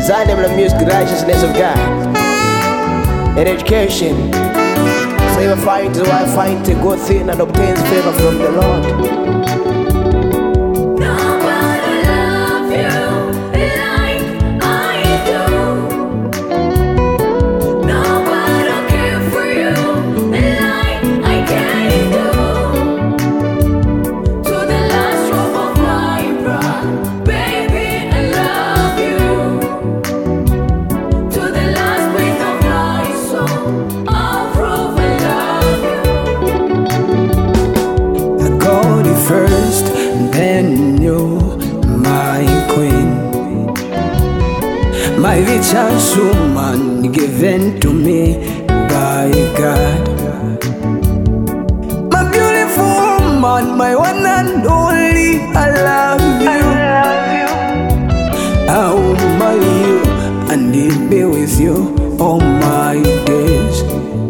Sign them the music, righteousness of God. In education, slave fight is why fight a good thing and obtains favor from the Lord. First, then you, my queen, my richest woman given to me by God. My beautiful woman, my one and only, I love you. I will marry you and be with you all my days.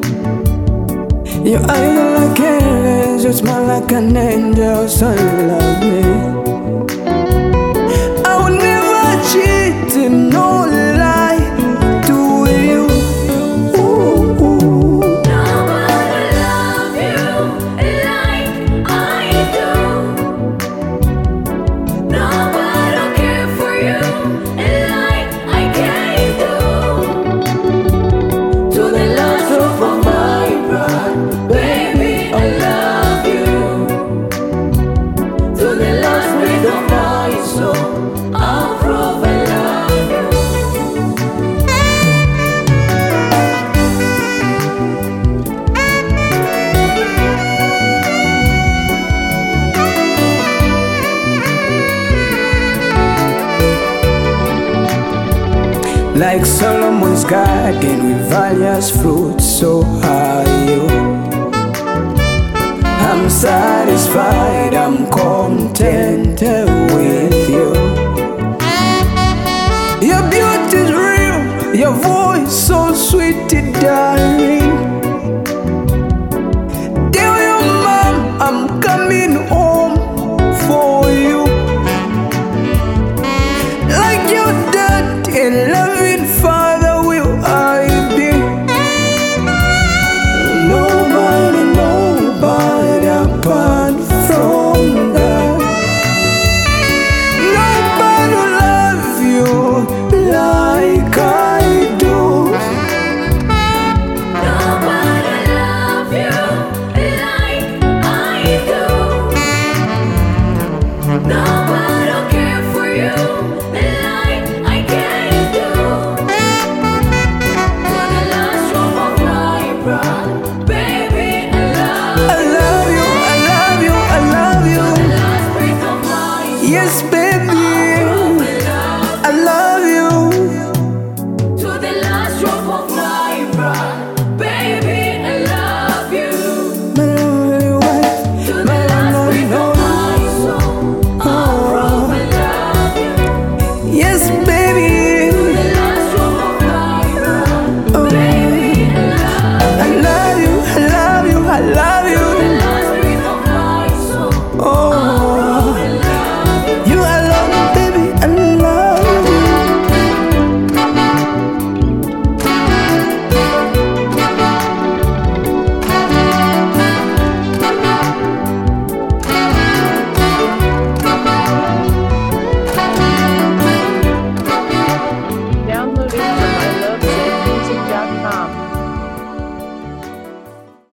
Your eyes like angels, you smile like an angel, so you love me. I will never cheat in no lie to you. Nobody love you like I do. Nobody care for you like I can do. To the last drop of my blood, baby, I love you. To the last breath of my soul, I'll prove I love you. Like Solomon's garden with various fruits, so are you. I'm satisfied, I'm contented with